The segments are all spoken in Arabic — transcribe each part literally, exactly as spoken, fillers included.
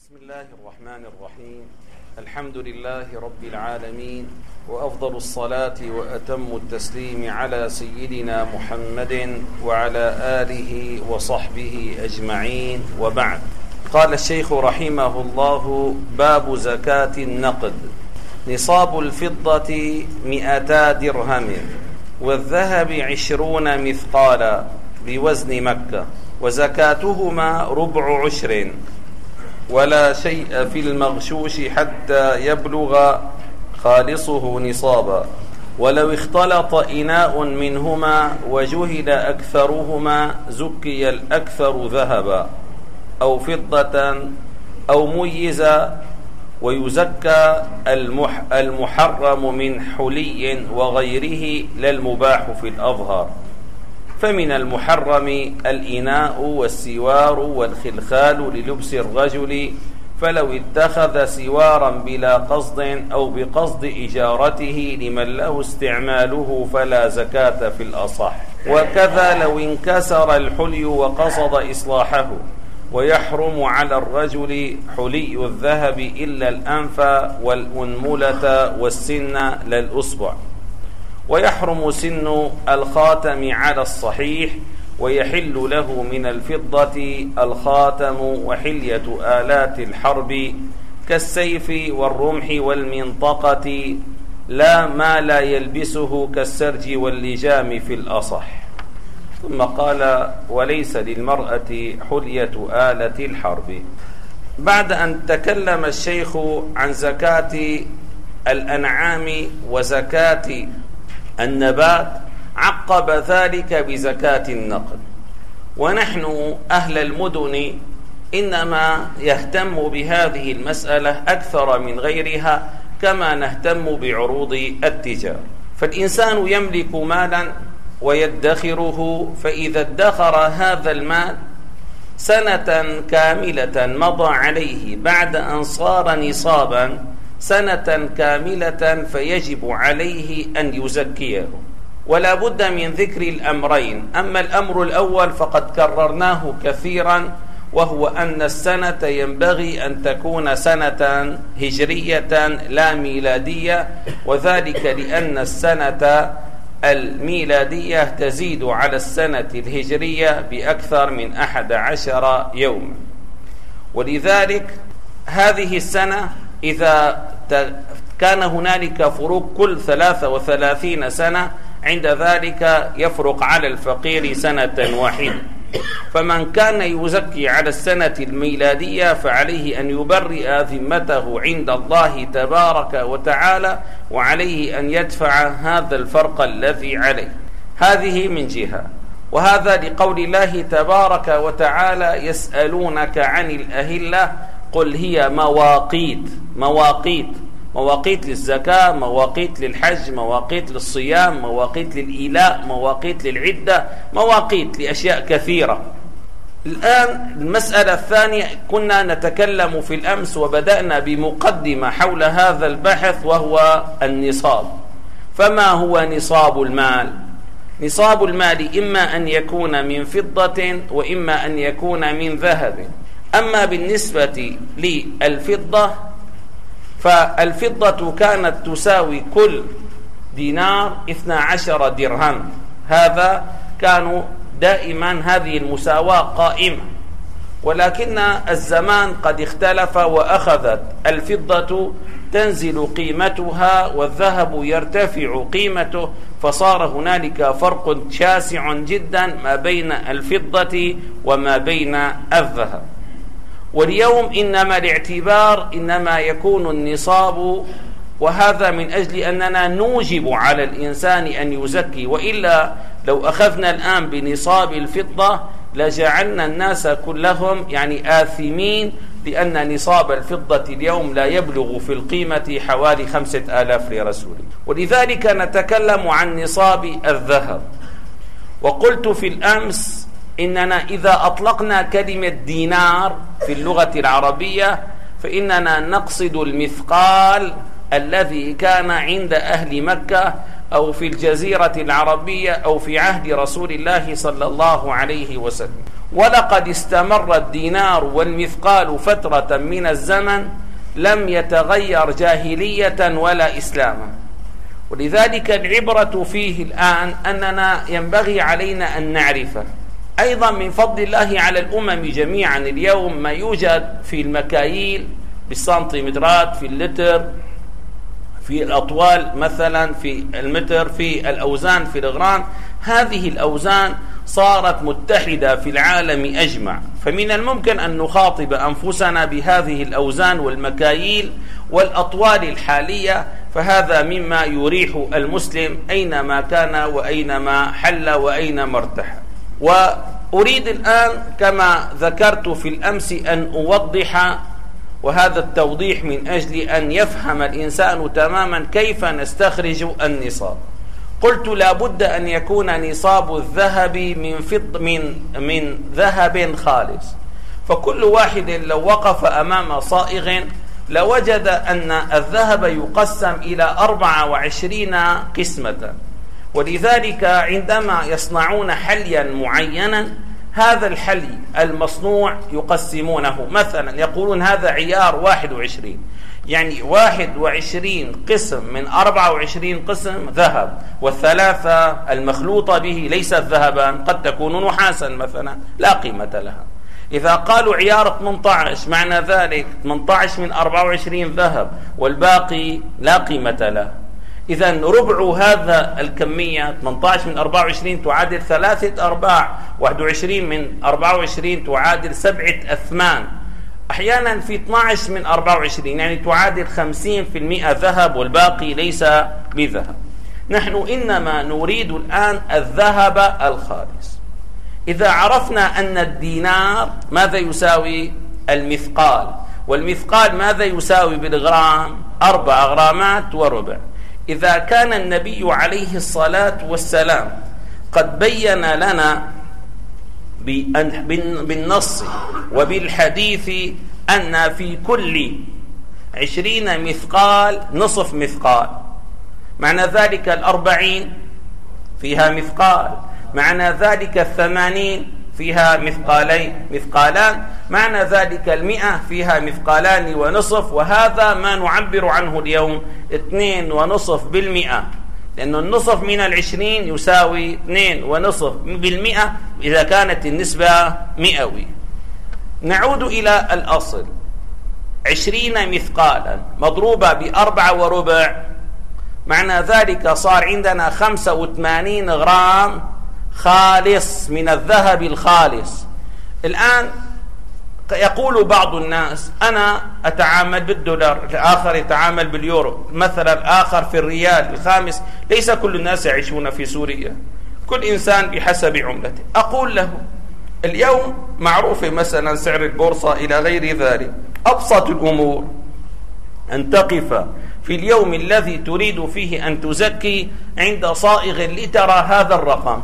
بسم الله الرحمن الرحيم. الحمد لله رب العالمين، وأفضل الصلاة وأتم التسليم على سيدنا محمد وعلى آله وصحبه أجمعين، وبعد. قال الشيخ رحمه الله: باب زكاة النقد. نصاب الفضة مئتا درهم، والذهب عشرون مثقالا بوزن مكة، وزكاتهما ربع عشر، ولا شيء في المغشوش حتى يبلغ خالصه نصابا. ولو اختلط إناء منهما وجهل أكثرهما زكي الأكثر ذهبا أو فضة أو ميزا. ويزكى المح المحرم من حلي وغيره لا المباح في الأظهر. فمن المحرم الإناء والسوار والخلخال للبس الرجل، فلو اتخذ سوارا بلا قصد أو بقصد إجارته لمن له استعماله فلا زكاة في الأصح. وكذا لو انكسر الحلي وقصد إصلاحه. ويحرم على الرجل حلي الذهب إلا الأنف والأنملة والسن لا الأصبع. ويحرم سن الخاتم على الصحيح، ويحل له من الفضة الخاتم وحلية آلات الحرب كالسيف والرمح والمنطقة، لا ما لا يلبسه كالسرج واللجام في الأصح. ثم قال: وليس للمرأة حلية آلة الحرب. بعد أن تكلم الشيخ عن زكاة الأنعام وزكاة النبات، عقب ذلك بزكاة النقد. ونحن أهل المدن إنما يهتم بهذه المسألة أكثر من غيرها، كما نهتم بعروض التجارة. فالإنسان يملك مالا ويدخره، فإذا ادخر هذا المال سنة كاملة مضى عليه بعد أن صار نصابا سنة كاملة، فيجب عليه أن يزكيه. ولا بد من ذكر الأمرين. أما الأمر الأول فقد كررناه كثيرا، وهو أن السنة ينبغي أن تكون سنة هجرية لا ميلادية، وذلك لأن السنة الميلادية تزيد على السنة الهجرية بأكثر من أحد عشر يوما. ولذلك هذه السنة إذا كان هنالك فروق كل ثلاثة وثلاثين سنة، عند ذلك يفرق على الفقير سنة واحدة. فمن كان يزكي على السنة الميلادية فعليه أن يبرئ ذمته عند الله تبارك وتعالى، وعليه أن يدفع هذا الفرق الذي عليه. هذه من جهة. وهذا لقول الله تبارك وتعالى: يسألونك عن الأهلة قل هي مواقيت. مواقيت مواقيت للزكاة، مواقيت للحج، مواقيت للصيام، مواقيت للإيلاء، مواقيت للعدة، مواقيت لأشياء كثيرة. الآن المسألة الثانية، كنا نتكلم في الأمس وبدأنا بمقدمة حول هذا البحث، وهو النصاب. فما هو نصاب المال؟ نصاب المال إما أن يكون من فضة وإما أن يكون من ذهب. أما بالنسبة للفضة فالفضة كانت تساوي كل دينار اثنا عشر درهم. هذا كانوا دائما هذه المساواة قائمة، ولكن الزمان قد اختلف، وأخذت الفضة تنزل قيمتها والذهب يرتفع قيمته، فصار هنالك فرق شاسع جدا ما بين الفضة وما بين الذهب. واليوم إنما الاعتبار إنما يكون النصاب، وهذا من أجل أننا نوجب على الإنسان أن يزكي. وإلا لو أخذنا الآن بنصاب الفضة لجعلنا الناس كلهم يعني آثمين، لأن نصاب الفضة اليوم لا يبلغ في القيمة حوالي خمسة آلاف لرسوله. ولذلك نتكلم عن نصاب الذهب. وقلت في الأمس إننا إذا أطلقنا كلمة دينار في اللغة العربية فإننا نقصد المثقال الذي كان عند أهل مكة أو في الجزيرة العربية أو في عهد رسول الله صلى الله عليه وسلم. ولقد استمر الدينار والمثقال فترة من الزمن لم يتغير جاهلية ولا إسلاما. ولذلك العبرة فيه الآن أننا ينبغي علينا أن نعرف أيضا من فضل الله على الأمم جميعا اليوم ما يوجد في المكاييل بالسنتيمترات، في اللتر، في الأطوال مثلا، في المتر، في الأوزان، في الغرام. هذه الأوزان صارت متحدة في العالم أجمع، فمن الممكن أن نخاطب أنفسنا بهذه الأوزان والمكاييل والأطوال الحالية، فهذا مما يريح المسلم أينما كان وأينما حل وأينما ارتحل. وأريد الآن كما ذكرت في الأمس أن أوضح، وهذا التوضيح من أجل أن يفهم الإنسان تماما كيف نستخرج النصاب. قلت لا بد أن يكون نصاب الذهب من فض من من ذهب خالص، فكل واحد لو وقف أمام صائغ لوجد أن الذهب يقسم إلى أربعة وعشرين قسمة، ولذلك عندما يصنعون حليا معينا هذا الحلي المصنوع يقسمونه، مثلا يقولون هذا عيار واحد وعشرين، يعني واحد وعشرين قسم من أربعة وعشرين قسم ذهب، والثلاثة المخلوطة به ليست ذهبا، قد تكون نحاسا مثلا لا قيمة لها. إذا قالوا عيار ثمانية عشر معنى ذلك ثمانية عشر من أربعة وعشرين ذهب والباقي لا قيمة له. إذا ربع هذا الكمية ثمانية عشر من أربعة وعشرين تعادل ثلاثة أرباع، واحد وعشرين من أربعة وعشرين تعادل سبعة أثمان، أحيانا في اثني عشر من أربعة وعشرين يعني تعادل خمسين بالمئة ذهب والباقي ليس بذهب. نحن إنما نريد الآن الذهب الخالص. إذا عرفنا أن الدينار ماذا يساوي المثقال، والمثقال ماذا يساوي بالغرام؟ أربع غرامات وربع. إذا كان النبي عليه الصلاة والسلام قد بين لنا بالنص وبالحديث أن في كل عشرين مثقال نصف مثقال، معنى ذلك الأربعين فيها مثقال، معنى ذلك الثمانين فيها مثقالين مثقالان، معنى ذلك المئة فيها مثقالان ونصف، وهذا ما نعبر عنه اليوم اثنين ونصف بالمئة، لأن النصف من العشرين يساوي اثنين ونصف بالمئة إذا كانت النسبة مئوية. نعود إلى الأصل، عشرين مثقالا مضروبة بأربعة وربع، معنى ذلك صار عندنا خمسة وثمانين غرام خالص من الذهب الخالص. الآن يقول بعض الناس أنا أتعامل بالدولار، الآخر يتعامل باليورو، مثلا الآخر في الريال الخامس. ليس كل الناس يعيشون في سوريا، كل إنسان بحسب عملته. أقول له اليوم معروف مثلا سعر البورصة إلى غير ذلك. أبسط الأمور أن تقف في اليوم الذي تريد فيه أن تزكي عند صائغ لترى هذا الرقم.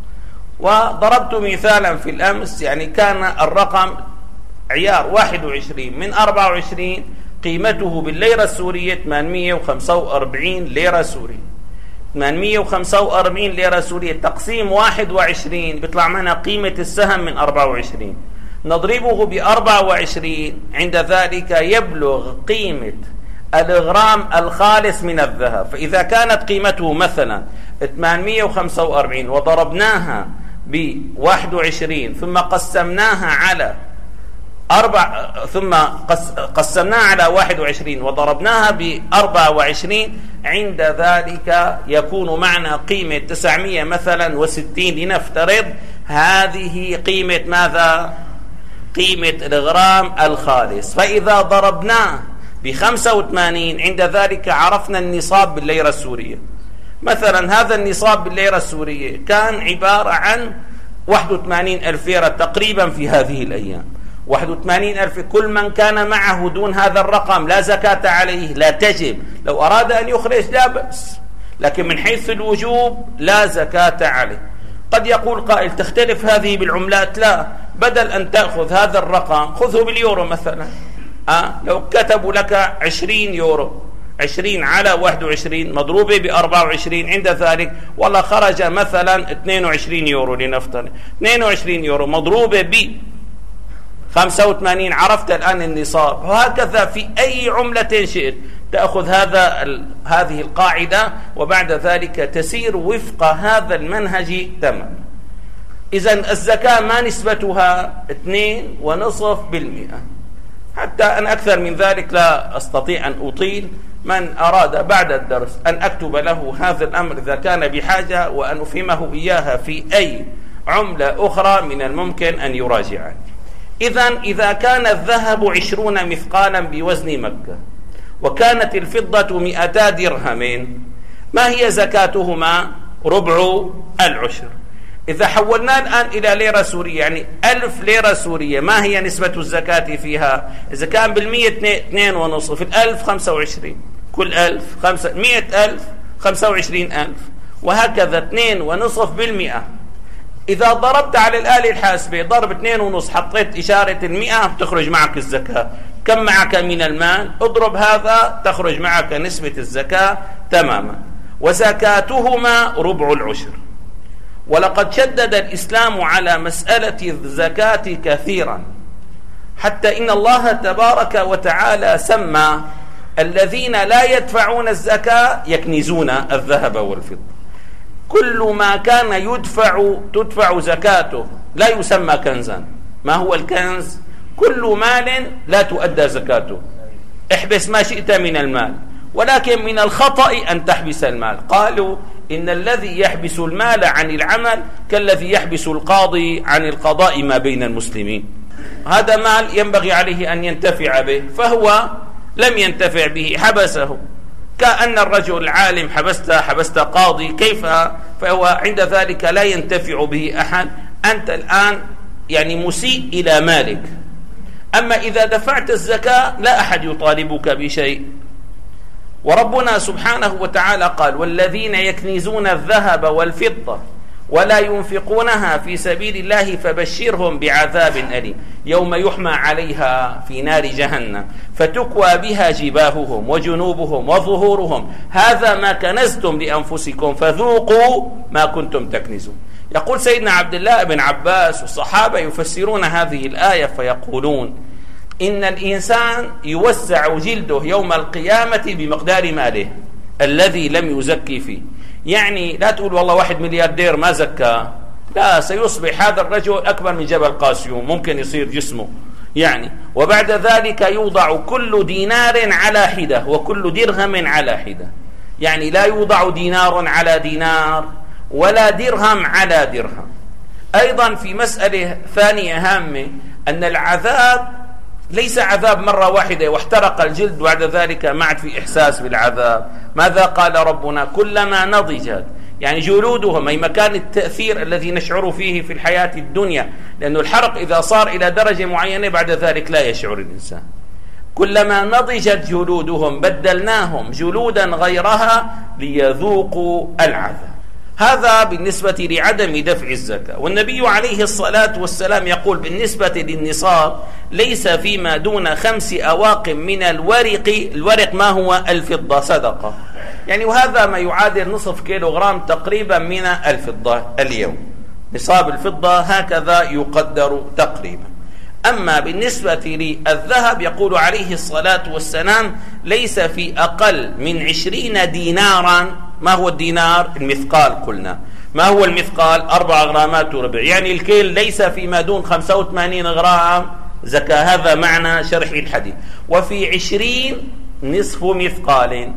وضربت مثالا في الأمس، يعني كان الرقم عيار واحد وعشرين من أربعة وعشرين قيمته بالليرة السورية ثمانمئة وخمسة وأربعين ليرة سورية. ثمانمئة وخمسة وأربعين ليرة سورية تقسيم واحد وعشرين بيطلع معنا قيمة السهم من أربعة وعشرين، نضربه بأربعة وعشرين، عند ذلك يبلغ قيمة الغرام الخالص من الذهب. فإذا كانت قيمته مثلا ثمانمئة وخمسة وأربعين وضربناها بواحد وعشرين ثم قسمناها على أربع ثم قسمناها على واحد وعشرين وضربناها بأربعة وعشرين، عند ذلك يكون معنا قيمة تسعمئة مثلا وستين لنفترض. هذه قيمة ماذا؟ قيمة الغرام الخالص. فإذا ضربناه بخمسة وثمانين عند ذلك عرفنا النصاب بالليرة السورية. مثلا هذا النصاب بالليرة السورية كان عبارة عن واحد وثمانين ألف ليرة تقريبا في هذه الأيام. واحد وثمانين ألف، كل من كان معه دون هذا الرقم لا زكاة عليه، لا تجب. لو أراد أن يخرج لا بأس، لكن من حيث الوجوب لا زكاة عليه. قد يقول قائل تختلف هذه بالعملات. لا، بدل أن تأخذ هذا الرقم خذه باليورو مثلا. أه؟ لو كتبوا لك عشرين يورو عشرين على واحد وعشرين مضروبة بأربعة وعشرين، عند ذلك والله خرج مثلا اثنين وعشرين يورو لنفترض، اثنين وعشرين يورو مضروبة ب خمسة وثمانين، عرفت الآن النصاب. وهكذا في أي عملة شئت تأخذ هذا هذه القاعدة وبعد ذلك تسير وفق هذا المنهج تماما. إذن الزكاة ما نسبتها اثنين ونصف بالمئة، حتى أن أكثر من ذلك لا أستطيع أن أطيل. من أراد بعد الدرس أن أكتب له هذا الأمر إذا كان بحاجة وأن أفهمه إياها في أي عملة أخرى من الممكن أن يراجعني. إذن إذا كان الذهب عشرون مثقالا بوزن مكة وكانت الفضة مئتا درهمين، ما هي زكاتهما؟ ربع العشر. إذا حولنا الآن إلى ليرة سورية، يعني ألف ليرة سورية، ما هي نسبة الزكاة فيها؟ إذا كان بالمية اثنين ونصف، في الألف خمسة وعشرين، كل ألف خمسة مئة ألف خمسة وعشرين ألف، وهكذا اثنين ونصف بالمئة. إذا ضربت على الآلة الحاسبة ضرب اثنين ونص، حطيت إشارة المئة، تخرج معك الزكاة. كم معك من المال؟ اضرب هذا تخرج معك نسبة الزكاة تماما. وزكاتهما ربع العشر. ولقد شدد الإسلام على مسألة الزكاة كثيرا، حتى إن الله تبارك وتعالى سمى الذين لا يدفعون الزكاة يكنزون الذهب والفضة. كل ما كان يدفع تدفع زكاته لا يسمى كنزا. ما هو الكنز؟ كل مال لا تؤدى زكاته. احبس ما شئت من المال، ولكن من الخطأ أن تحبس المال. قالوا إن الذي يحبس المال عن العمل كالذي يحبس القاضي عن القضاء ما بين المسلمين. هذا مال ينبغي عليه أن ينتفع به، فهو لم ينتفع به، حبسه. كأن الرجل العالم حبسته، حبست قاضي، كيف؟ فهو عند ذلك لا ينتفع به أحد. أنت الآن يعني مسيء إلى مالك. أما إذا دفعت الزكاة لا أحد يطالبك بشيء. وربنا سبحانه وتعالى قال: والذين يكنزون الذهب والفضة ولا ينفقونها في سبيل الله فبشرهم بعذاب أليم يوم يحمى عليها في نار جهنم فتكوى بها جباههم وجنوبهم وظهورهم هذا ما كنزتم لأنفسكم فذوقوا ما كنتم تكنزون. يقول سيدنا عبد الله بن عباس والصحابة يفسرون هذه الآية فيقولون: إن الإنسان يوسع جلده يوم القيامة بمقدار ماله الذي لم يزكي فيه. يعني لا تقول والله واحد ملياردير ما زكى، لا، سيصبح هذا الرجل أكبر من جبل قاسيوم، ممكن يصير جسمه يعني. وبعد ذلك يوضع كل دينار على حدة وكل درهم على حدة، يعني لا يوضع دينار على دينار ولا درهم على درهم. أيضا في مسألة ثانية هامة، أن العذاب ليس عذاب مرة واحدة واحترق الجلد وبعد ذلك ما عاد في إحساس بالعذاب. ماذا قال ربنا؟ كلما نضجت، يعني جلودهم، أي مكان التأثير الذي نشعر فيه في الحياة الدنيا، لأن الحرق إذا صار إلى درجة معينة بعد ذلك لا يشعر الإنسان. كلما نضجت جلودهم بدلناهم جلودا غيرها ليذوقوا العذاب. هذا بالنسبة لعدم دفع الزكاة. والنبي عليه الصلاة والسلام يقول بالنسبة للنصاب: ليس فيما دون خمس أواق من الورق. الورق ما هو؟ الفضة، صدقة يعني، وهذا ما يعادل نصف كيلوغرام تقريبا من الفضة اليوم. نصاب الفضة هكذا يقدر تقريبا. أما بالنسبة للذهب يقول عليه الصلاة والسلام: ليس في أقل من عشرين دينارا. ما هو الدينار؟ المثقال. قلنا ما هو المثقال؟ أربع غرامات وربع، يعني الكيل ليس فيما دون خمسة وثمانين غرام زكاة. هذا معنى شرح الحديث. وفي عشرين نصف مثقال،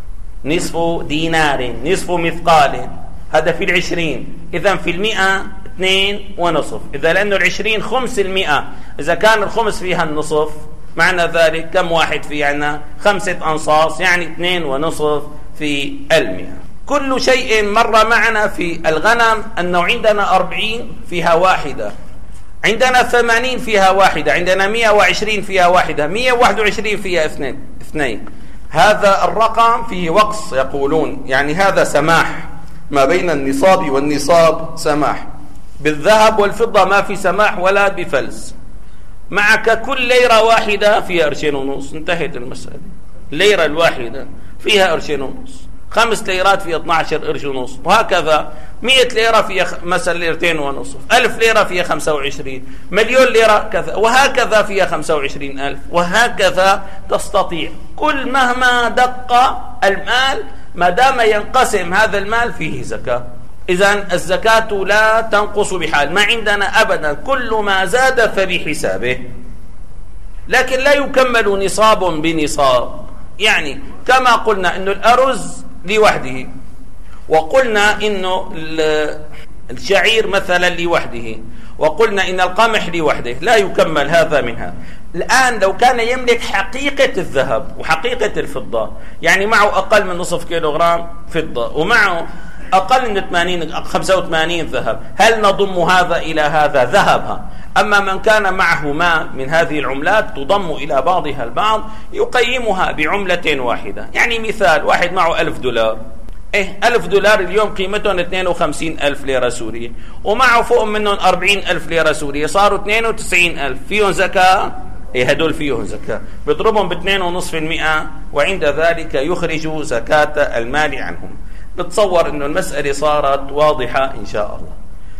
نصف دينار، نصف مثقال، هذا في العشرين. إذن في المئة اثنين ونصف. إذا لأنه العشرين خمس المئة، إذا كان الخمس فيها النصف معنى ذلك كم واحد في عنا؟ خمسة أنصاص، يعني اثنين ونصف في المئة. كل شيء مر معنا في الغنم أنه عندنا أربعين فيها واحدة، عندنا ثمانين فيها واحدة، عندنا مئة وعشرين فيها واحدة، مئة وواحد وعشرين فيها اثنين اثنين. هذا الرقم فيه وقص يقولون، يعني هذا سماح ما بين النصاب والنصاب، سماح. بالذهب والفضة ما في سماح ولا بفلس. معك كل ليرة واحدة فيها قرشين ونص، انتهت المسألة. الليرة الواحدة فيها قرشين ونص، خمس ليرات فيها اثني عشر قرش ونص، وهكذا مئة ليرة فيها مثلا ليرتين ونصف، ألف ليرة فيها خمسة وعشرين، مليون ليرة كذا، وهكذا فيها خمسة وعشرين ألف، وهكذا تستطيع. كل مهما دق المال ما دام ينقسم هذا المال فيه زكاة. إذن الزكاة لا تنقص بحال، ما عندنا أبدا، كل ما زاد فبحسابه، لكن لا يكمل نصاب بنصاب. يعني كما قلنا إنه الأرز لوحده، وقلنا إنه الشعير مثلا لوحده، وقلنا إن القمح لوحده، لا يكمل هذا منها. الآن لو كان يملك حقيقة الذهب وحقيقة الفضة، يعني معه أقل من نصف كيلوغرام فضة ومعه أقل من ثمانين خمسة وثمانين ذهب، هل نضم هذا إلى هذا ذهبها؟ أما من كان معه ما من هذه العملات تضم إلى بعضها البعض يقيمها بعملة واحدة. يعني مثال، واحد معه ألف دولار، إيه ألف دولار اليوم قيمتهم اثنين وخمسين ألف ليرة سورية، ومعه فوق منهم أربعين ألف ليرة سورية، صاروا اثنين وتسعين ألف، فيهم زكاة؟ إيه هدول فيهم زكاة، بيضربهم باثنين ونصف المئة، وعند ذلك يخرج زكاة المال عنهم. نتصور أن المسألة صارت واضحة إن شاء الله.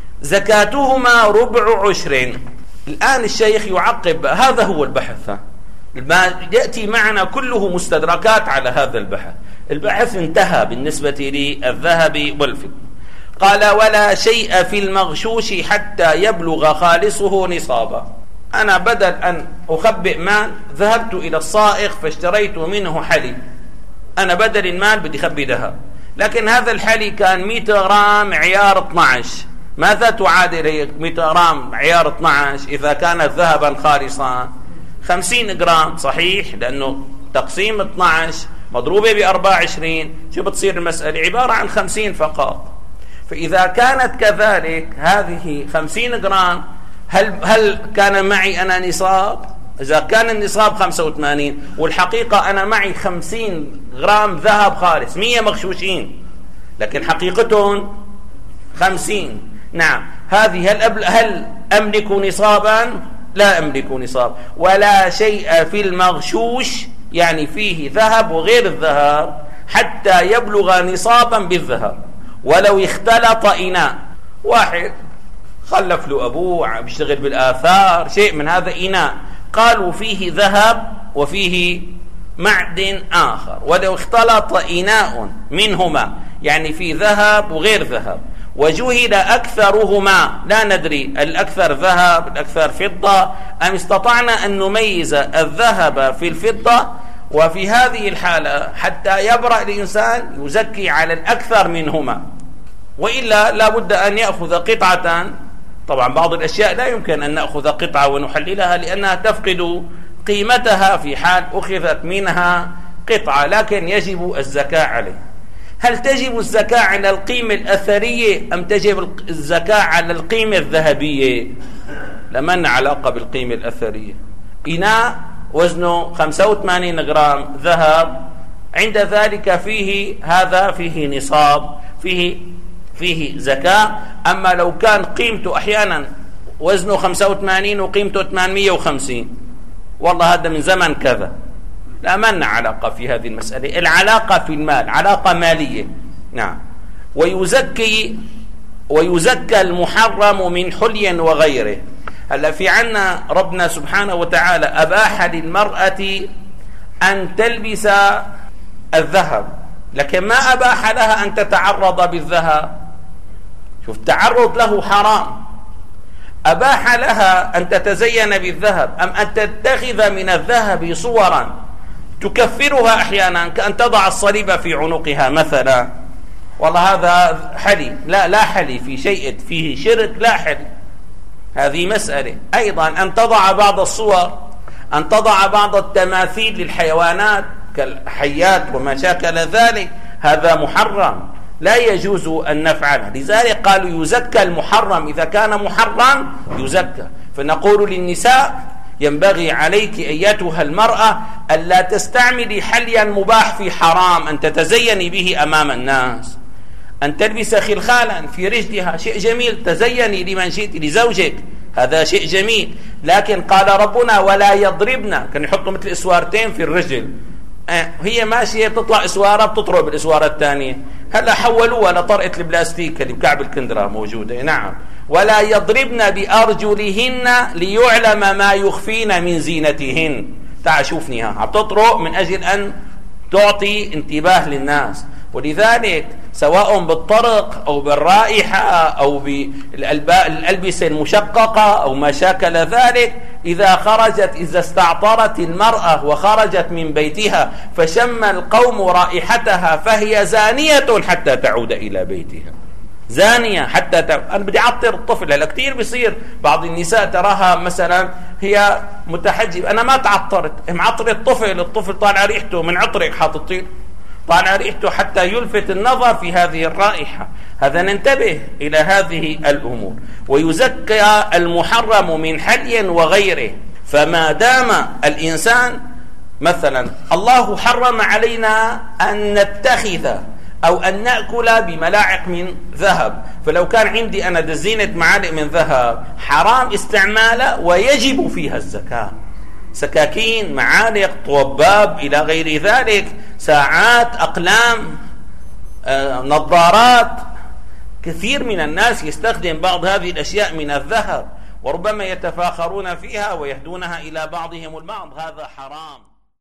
زكاتهما ربع عشر. الآن الشيخ يعقب، هذا هو البحث، ما يأتي معنا كله مستدركات على هذا البحث. البحث انتهى بالنسبة للذهب والفضة. قال: ولا شيء في المغشوش حتى يبلغ خالصه نصابا. أنا بدل أن أخبئ مال ذهبت إلى الصائغ فاشتريت منه حلي، أنا بدل المال بدي خبي ذهب، لكن هذا الحلي كان مئة غرام عيار اثني عشر. ماذا تعادل هي مئة غرام عيار اثني عشر إذا كانت ذهبا خالصا؟ خمسين غرام صحيح، لأنه تقسيم اثني عشر مضروبة ب أربعة وعشرين، شو بتصير المسألة؟ عبارة عن خمسين فقط. فإذا كانت كذلك هذه خمسين غرام، هل هل كان معي أنا نصاب؟ إذا كان النصاب خمسة وثمانين والحقيقة أنا معي خمسين غرام ذهب خالص، مية مغشوشين لكن حقيقتهم خمسين، نعم، هذه هل, أبل هل أملك نصابا؟ لا أملك نصاب. ولا شيء في المغشوش، يعني فيه ذهب وغير الذهب، حتى يبلغ نصابا بالذهب ولو اختلط إناء. واحد خلف له أبوه بيشتغل بالآثار، شيء من هذا إناء، قالوا فيه ذهب وفيه معدن آخر، ولو اختلط إناء منهما، يعني في ذهب وغير ذهب، وجهل أكثرهما، لا ندري الأكثر ذهب الأكثر فضة أم استطعنا أن نميز الذهب في الفضة، وفي هذه الحالة حتى يبرأ الإنسان يزكي على الأكثر منهما، وإلا لا بد أن يأخذ قطعة. طبعا بعض الأشياء لا يمكن أن نأخذ قطعة ونحللها لأنها تفقد قيمتها في حال أخذت منها قطعة، لكن يجب الزكاة عليه. هل تجب الزكاة على القيمة الأثرية أم تجب الزكاة على القيمة الذهبية؟ لمن علاقة بالقيمة الأثرية. إناء وزنه خمسة وثمانين غرام ذهب، عند ذلك فيه هذا فيه نصاب، فيه فيه زكاة. أما لو كان قيمته أحيانا وزنه خمسة وثمانين وقيمته ثمانمئة وخمسين، والله هذا من زمن كذا، لا من علاقة في هذه المسألة. العلاقة في المال علاقة مالية، نعم. ويزكي ويزكى المحرم من حلي وغيره. هلا في عنا ربنا سبحانه وتعالى أباح للمرأة أن تلبس الذهب، لكن ما أباح لها أن تتعرض بالذهب. شوف، التعرض له حرام. أباح لها أن تتزين بالذهب أم أن تتخذ من الذهب صورا تكفرها أحيانا، كأن تضع الصليب في عنقها مثلا، والله هذا حلي، لا لا حلي في شيء فيه شرك، لا حلي. هذه مسألة. أيضا أن تضع بعض الصور، أن تضع بعض التماثيل للحيوانات كالحيات وما شاكل ذلك، هذا محرم، لا يجوز أن نفعله. لذلك قالوا يزكى المحرم، إذا كان محرم يزكى. فنقول للنساء: ينبغي عليك أيتها المرأة ألا تستعملي حليا مباح في حرام، أن تتزيني به أمام الناس، أن تلبس خلخالا في رجلها، شيء جميل، تزيني لمن شئت، لزوجك، هذا شيء جميل. لكن قال ربنا: ولا يضربنا، كان يحطوا مثل إسوارتين في الرجل، هي ماشية بتطلع اسوارة بتطرق بالاسوارة الثانية. هلا حولوها لطرقة البلاستيك اللي بكعب الكندرة موجودة. نعم. ولا يضربن بأرجلهن ليعلم ما يخفين من زينتهن. تعال شوفني ها عم تطرق من أجل أن تعطي انتباه للناس. ولذلك سواء بالطرق أو بالرائحة أو بالألبسة المشققة أو ما شاكل ذلك، إذا خرجت إذا استعطرت المرأة وخرجت من بيتها فشم القوم رائحتها فهي زانية حتى تعود إلى بيتها. زانية حتى تعود. أنا بدي أعطر الطفل. هلا كثير بيصير بعض النساء تراها مثلا هي متحجب، أنا ما تعطرت، معطر الطفل، الطفل طالع ريحته من عطرك حاططين طالع ريحته حتى يلفت النظر في هذه الرائحة. هذا ننتبه إلى هذه الأمور. ويزكى المحرم من حلي وغيره. فما دام الإنسان مثلا الله حرم علينا أن نتخذ أو أن نأكل بملاعق من ذهب، فلو كان عندي أنا دزينة معالق من ذهب حرام استعمالها ويجب فيها الزكاة. سكاكين، معالق، طوباب إلى غير ذلك، ساعات، أقلام، آه، نظارات. كثير من الناس يستخدم بعض هذه الأشياء من الذهب وربما يتفاخرون فيها ويهدونها إلى بعضهم البعض. هذا حرام.